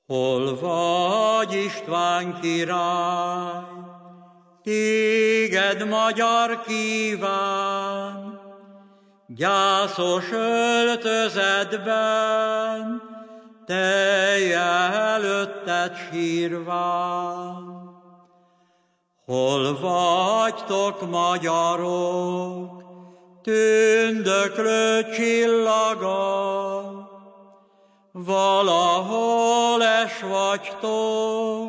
Hol vagy, István király, téged magyar kíván, gyászos öltözetben, telje előtted sírván. Hol vagytok, magyarok, tündöklő csillaga, valahol es vagytok,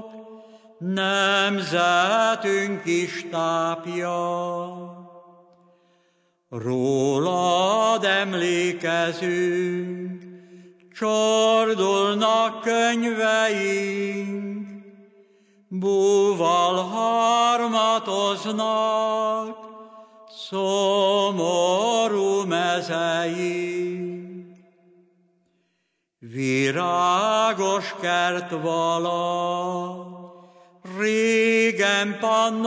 nemzetünk is tápja. Rólad emlékezünk, csordulnak könyveink, búval harmatoznak szomorú mezeink. Virágos kert vala, régen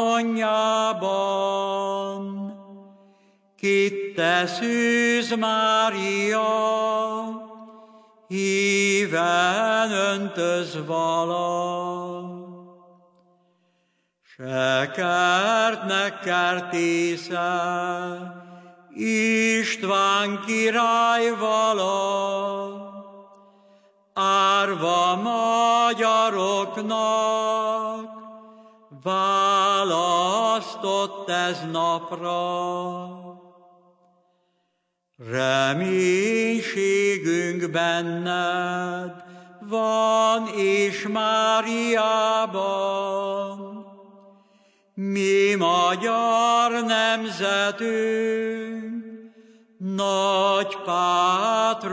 Pannonjában, kit te Szűz Mária, híven öntöz vala. Se kertnek kertésze, István király vala, árva magyaroknak, választott ez napra. Reménységünk benned van és Máriában, mi magyar nemzetünk nagy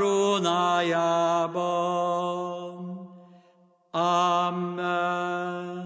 pátrónájában. Amen.